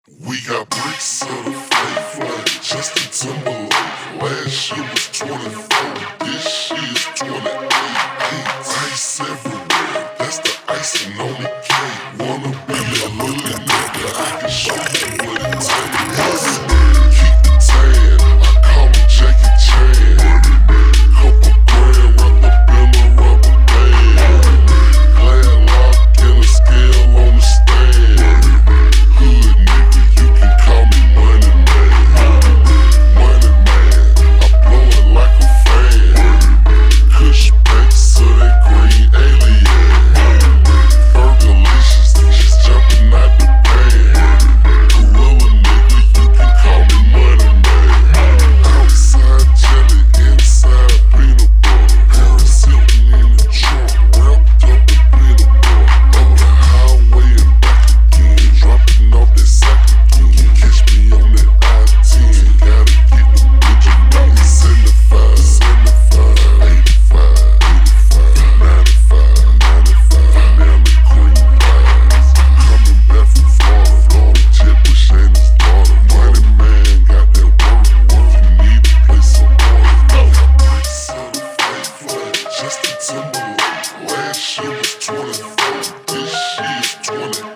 We got bricks of the fake, Justin Timberlake. Last year was 24, this year's 28. Ice everywhere, that's the icing on the cake. Wanna be a little nigga, I can show you what it takes. Keep the tan, I call him Jackie Chan. Couple grand wrapped up in a rubber band. Glad lock and a scale on the stand. Hood nigga, you can call me Money Man. Money Man, I blow it like a fan. Kush packs of that green alien. Fergalicious, she's jumping out the pan. Gorilla nigga, you can call me Money Man. Outside jelly, inside peanut butter. Sitting in the trunk, wrapped up in peanut butter. Up the highway and back again, dropping off that sack again. Catch me on that I-10, gotta get the Benjamin. 75, 75, 85, 85, 95, 95, now the cream pies. Coming back from Florida, Jet Bush and his daughter. Money Man got that work, you need to place some order. Bricks of the fake, Justin Timberlake. Last year was 24, this year's 28.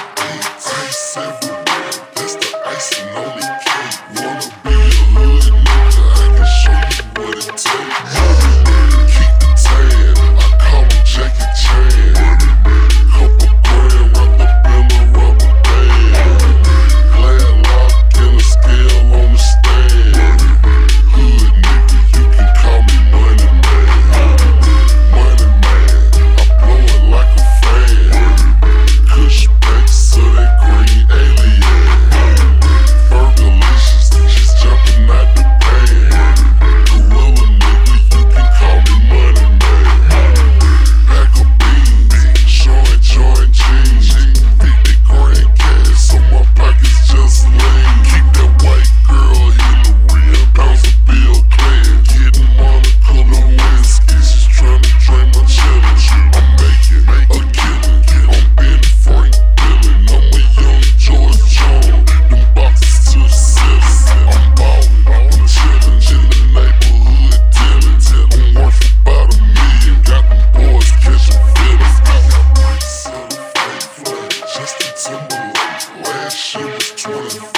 Ice everywhere, that's the icing on the cake. Wanna be a hood nigga, I can show you what it takes. Keep the tan, I call him Jackie Chan. Couple grand wrapped up in a rubber band. Glad lock and a scale on the stand. Hood nigga, you can call me Money Man. Money Man, I blow it like a fan. Kush packs of that green alien. Fergalicious, she's jumping out the pan. Gorilla nigga, you can call me Money Man. Pack of beans, showing joint jeans. 50 grand cash, so my pockets just lean. Keep that white girl in the rear, bounce a bill clear. Getting Monica Lewinsky, she's tryna drain my challenge. I'm making a killing, I'm Ben Frank Dillon. I'm a young George Jones, them boxes to the ceiling. I'm ballin', I'm chillin', in the neighborhood dealin'. I'm worth about $1 million, got them boys catchin' feelings. Bricks of the fake, Justin Timberlake. Last year was 24.